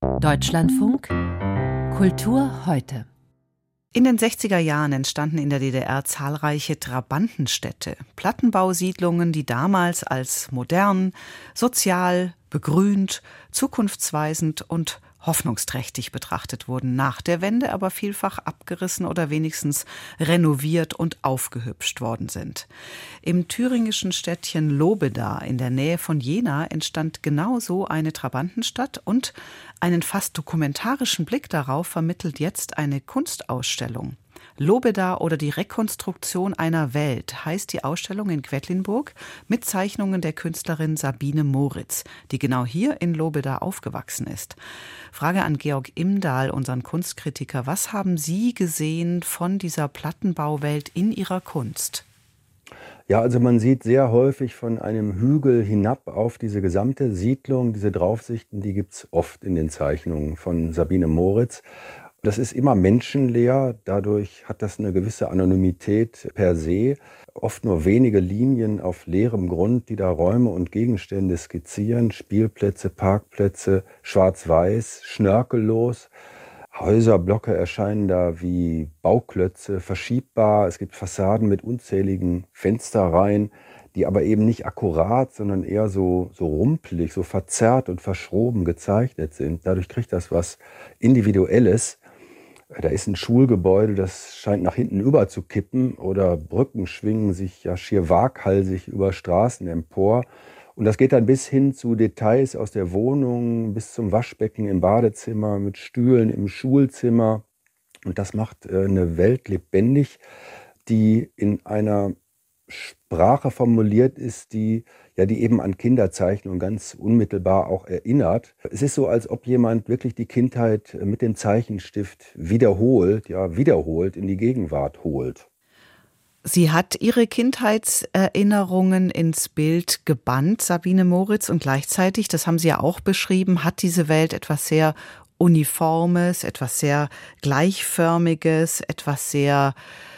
Deutschlandfunk Kultur heute. In den 60er Jahren entstanden in der DDR zahlreiche Trabantenstädte, Plattenbausiedlungen, die damals als modern, sozial, begrünt, zukunftsweisend und hoffnungsträchtig betrachtet wurden, nach der Wende aber vielfach abgerissen oder wenigstens renoviert und aufgehübscht worden sind. Im thüringischen Städtchen Lobeda in der Nähe von Jena entstand genau so eine Trabantenstadt und einen fast dokumentarischen Blick darauf vermittelt jetzt eine Kunstausstellung. Lobeda oder die Rekonstruktion einer Welt heißt die Ausstellung in Quedlinburg mit Zeichnungen der Künstlerin Sabine Moritz, die genau hier in Lobeda aufgewachsen ist. Frage an Georg Imdahl, unseren Kunstkritiker. Was haben Sie gesehen von dieser Plattenbauwelt in Ihrer Kunst? Ja, also man sieht sehr häufig von einem Hügel hinab auf diese gesamte Siedlung. Diese Draufsichten, die gibt's oft in den Zeichnungen von Sabine Moritz. Das ist immer menschenleer, dadurch hat das eine gewisse Anonymität per se. Oft nur wenige Linien auf leerem Grund, die da Räume und Gegenstände skizzieren. Spielplätze, Parkplätze, schwarz-weiß, schnörkellos. Häuserblocke erscheinen da wie Bauklötze, verschiebbar. Es gibt Fassaden mit unzähligen Fensterreihen, die aber eben nicht akkurat, sondern eher so rumpelig, so verzerrt und verschroben gezeichnet sind. Dadurch kriegt das was Individuelles. Da ist ein Schulgebäude, das scheint nach hinten überzukippen, oder Brücken schwingen sich ja schier waghalsig über Straßen empor. Und das geht dann bis hin zu Details aus der Wohnung, bis zum Waschbecken im Badezimmer, mit Stühlen im Schulzimmer. Und das macht eine Welt lebendig, die in einer Sprache formuliert ist, die eben an Kinderzeichnungen ganz unmittelbar auch erinnert. Es ist so, als ob jemand wirklich die Kindheit mit dem Zeichenstift wiederholt in die Gegenwart holt. Sie hat ihre Kindheitserinnerungen ins Bild gebannt, Sabine Moritz, und gleichzeitig, das haben Sie ja auch beschrieben, hat diese Welt etwas sehr Uniformes, etwas sehr Gleichförmiges, etwas sehr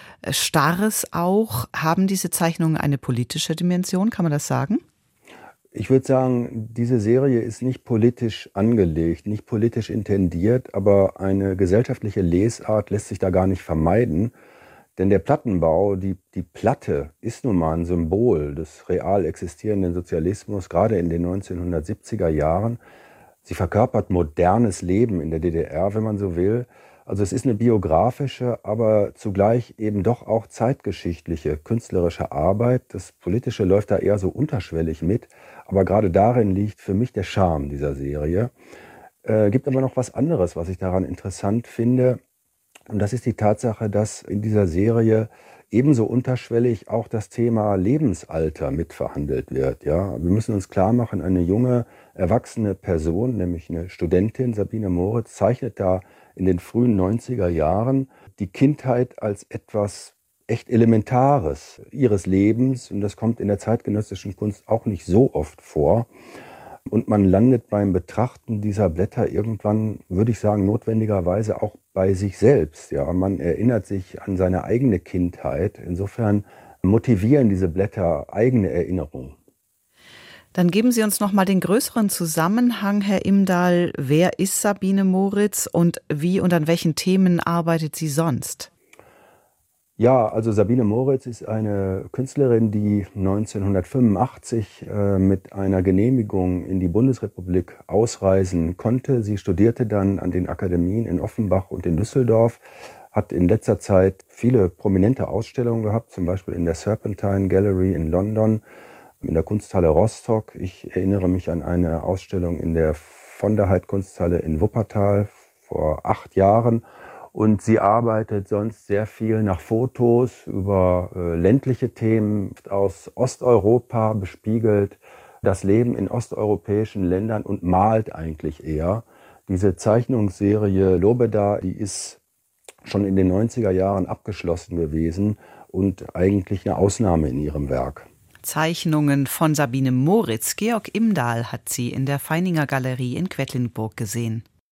Starres auch. Haben diese Zeichnungen eine politische Dimension, kann man das sagen? Ich würde sagen, diese Serie ist nicht politisch angelegt, nicht politisch intendiert, aber eine gesellschaftliche Lesart lässt sich da gar nicht vermeiden. Denn der Plattenbau, die Platte, ist nun mal ein Symbol des real existierenden Sozialismus, gerade in den 1970er Jahren. Sie verkörpert modernes Leben in der DDR, wenn man so will. Also es ist eine biografische, aber zugleich eben doch auch zeitgeschichtliche, künstlerische Arbeit. Das Politische läuft da eher so unterschwellig mit. Aber gerade darin liegt für mich der Charme dieser Serie. Gibt aber noch was anderes, was ich daran interessant finde. Und das ist die Tatsache, dass in dieser Serie ebenso unterschwellig auch das Thema Lebensalter mitverhandelt wird. Ja, wir müssen uns klar machen, eine junge, erwachsene Person, nämlich eine Studentin, Sabine Moritz, zeichnet da in den frühen 90er Jahren die Kindheit als etwas echt Elementares ihres Lebens. Und das kommt in der zeitgenössischen Kunst auch nicht so oft vor. Und man landet beim Betrachten dieser Blätter irgendwann, würde ich sagen, notwendigerweise auch bei sich selbst. Ja, man erinnert sich an seine eigene Kindheit. Insofern motivieren diese Blätter eigene Erinnerungen. Dann geben Sie uns noch mal den größeren Zusammenhang, Herr Imdahl. Wer ist Sabine Moritz und wie und an welchen Themen arbeitet sie sonst? Ja, also Sabine Moritz ist eine Künstlerin, die 1985 mit einer Genehmigung in die Bundesrepublik ausreisen konnte. Sie studierte dann an den Akademien in Offenbach und in Düsseldorf, hat in letzter Zeit viele prominente Ausstellungen gehabt, zum Beispiel in der Serpentine Gallery in London, in der Kunsthalle Rostock. Ich erinnere mich an eine Ausstellung in der Von der Heydt Kunsthalle in Wuppertal vor 8 Jahren. Und sie arbeitet sonst sehr viel nach Fotos über ländliche Themen aus Osteuropa, bespiegelt das Leben in osteuropäischen Ländern und malt eigentlich eher. Diese Zeichnungsserie Lobeda, die ist schon in den 90er Jahren abgeschlossen gewesen und eigentlich eine Ausnahme in ihrem Werk. Zeichnungen von Sabine Moritz. Georg Imdahl hat sie in der Feininger Galerie in Quedlinburg gesehen.